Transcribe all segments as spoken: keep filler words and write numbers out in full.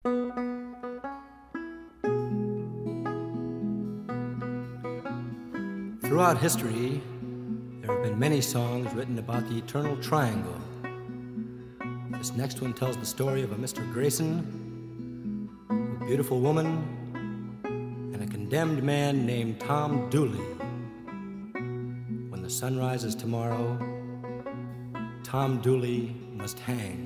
Throughout history, there have been many songs written about the eternal triangle. This next one tells the story of a Mister Grayson, a beautiful woman, and a condemned man named Tom Dooley. When the sun rises tomorrow, Tom Dooley must hang.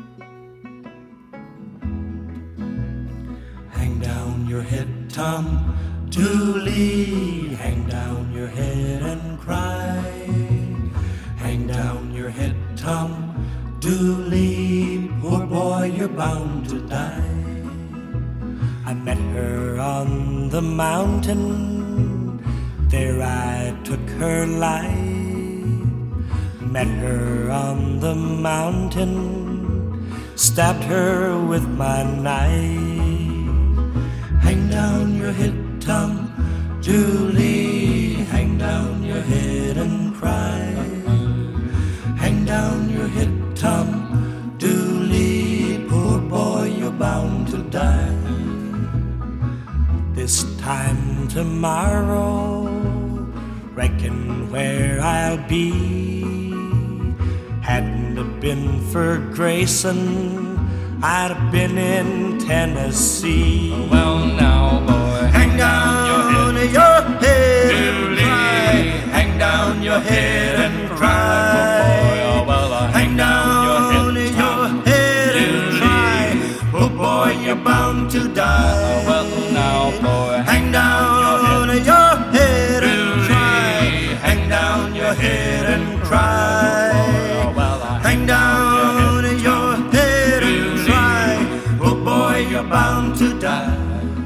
Hang down your head, Tom Dooley, hang down your head and cry. Hang down your head, Tom Dooley, poor boy, you're bound to die. I met her on the mountain, there I took her life. Met her on the mountain, stabbed her with my knife. Hang down your head, Tom Dooley, hang down your head and cry. Hang down your head, Tom Dooley, poor boy, you're bound to die. This time tomorrow, reckon where I'll be. Hadn't it been for Grayson, I'd have been in Tennessee. Oh, well now, boy, hang down your head, your head Dooley. And cry. Hang down your head and cry. Oh, well, uh, hang down your head, your head and cry. Oh boy, you're bound to die. Oh, well now, boy, hang down your head, your head and cry. Hang down your head and cry. Oh, well, uh, hang down your head and cry. Oh boy, you're bound to die.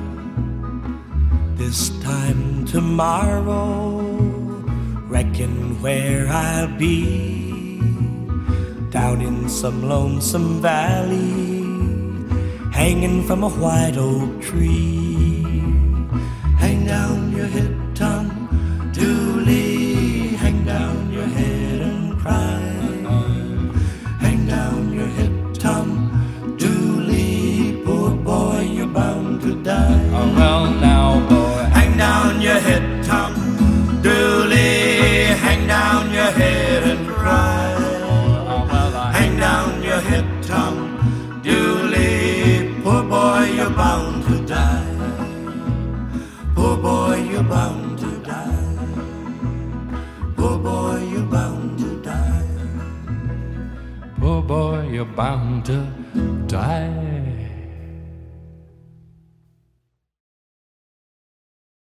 This time tomorrow, reckon where I'll be. Down in some lonesome valley, hanging from a white oak tree. Hang down your head, Tom Dooley, hang down your head and cry. Hang down your head, Tom Dooley, poor boy, you're bound to die. oh, well now, boy, hang down your head, Tom Dooley, hang down your head and cry. oh, well, uh, Hang down your head, Tom Dooley, poor boy, you're bound to die. Poor boy, you're bound to die. Poor boy, you're bound to die. poor boy, you're bound to die.